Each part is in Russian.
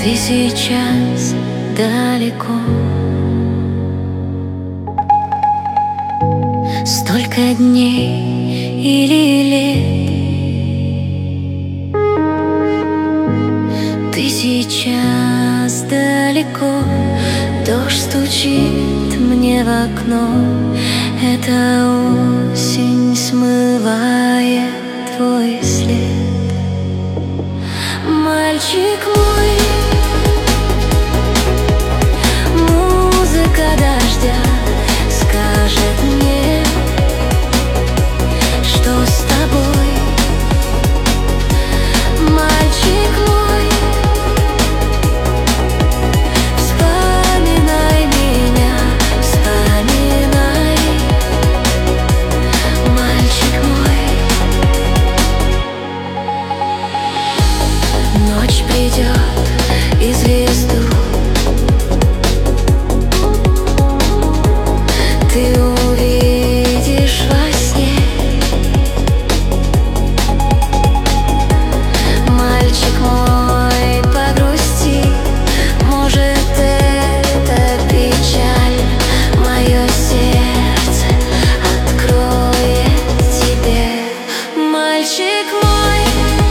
Ты сейчас далеко. Столько дней или лет. Ты сейчас далеко. Дождь стучит мне в окно. Эта осень смывает твой след. Мальчик мой, музыка дождя скажет мне, что с тобой. Мальчик мой, вспоминай меня, вспоминай. Мальчик мой, ночь придет и звезду ты увидишь во сне. Мальчик мой, погрусти, может, это печаль. Мое сердце откроет тебе. Мальчик мой,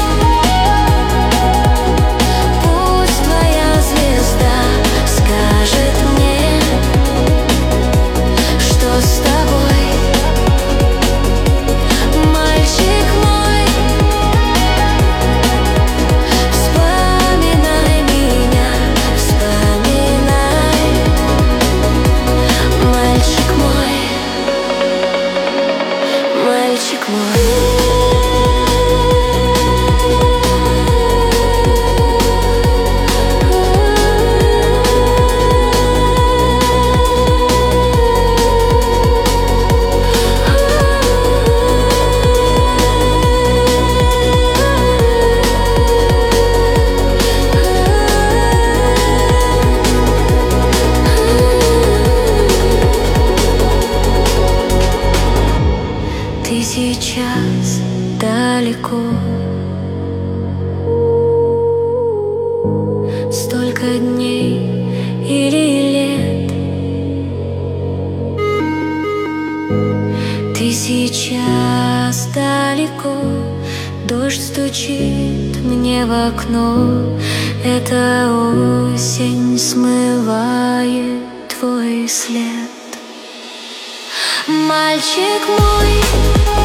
пусть твоя звезда скажет мне, что с тобой. Мальчик мой, вспоминай меня, вспоминай. Мальчик мой, мальчик мой. Ты сейчас далеко. Столько дней или лет. Ты сейчас далеко. Дождь стучит мне в окно. Эта осень смывает твой след. Мальчик мой,